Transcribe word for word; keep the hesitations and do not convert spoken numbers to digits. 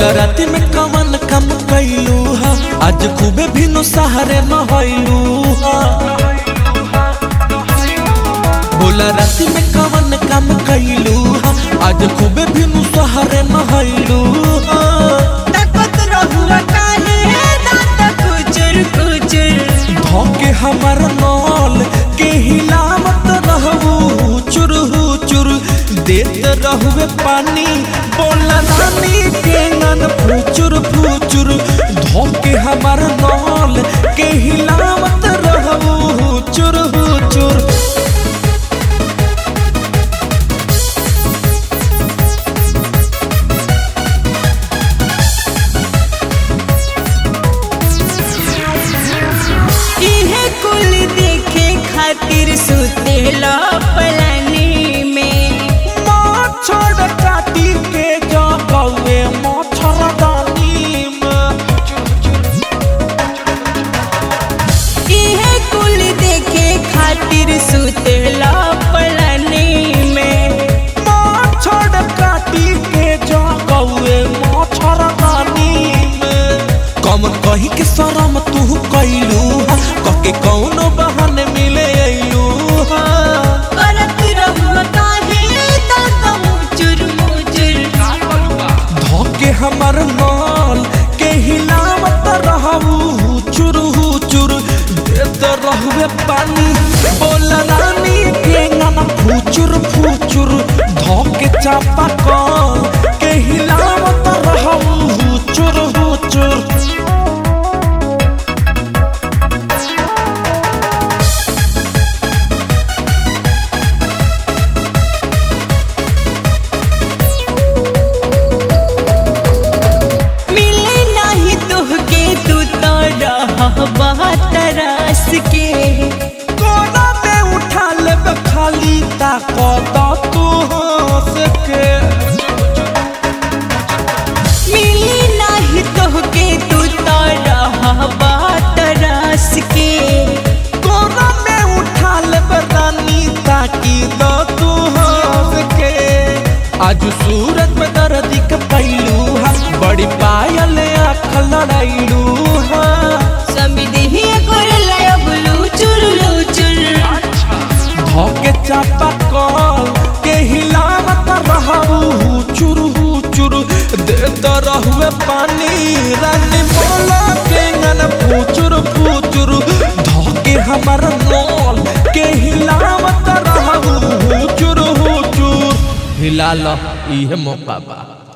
बोला राती में कवन कम कैलू हा आज खूबे भिनो सहारे नहैलू हा बोला राती में कवन कम कैलू हा आज खूबे भिनो सहारे नहैलू हा तकत रहुआ काहे दांत कुचर कुचर धोके हमर नौल के हिलावत रहू चुर चुर देत रहुए पानी बोला रानी के नन फुचुर फुचुर धोके हमर नौल के हिलावत रहू चुर चुर इहे कुल देखे खातिर सुतेला पलानी में मच्छर काटी के जगवे मच्छरदानी में इहे कुल देखे खातिर सुतेला पलानी में मच्छर काटी के जगवे मच्छरदानी में कम कही के शरम तू कैलू कके कौनो बहाने मिले अइलू करत रहुआ काहे दांत मुचुर मुचुर धोके हमर नौल के हिलावत रहू चुर चुर देत रहुए पानी बोला रानी के गाना फुचुर फुचुर धोके चापा कौन के हिलावत रहू चुर चुर मिले नाही तुहके तू तो रहबा तरस के कोना में उठा लेब खाली ताकत तू हंस के मिले नाही तुहके तू तो रहबा तरस के कोना में उठा लेब रानी ताकि दो तू हंस के आज सूरज में दर्द के पैलू हा बड़ी पायल आँख लड़ाइलू हा समिदेही करला अबलू चुरलू चुर धोके चापा कल के हिलावत रहू चुर चुर देत रहुए पानी रानी बोला के गन फुचुर फुचुर धोके हमर नौल के हिलावत रहू चुर चुर हिला लो इहे मौका बा।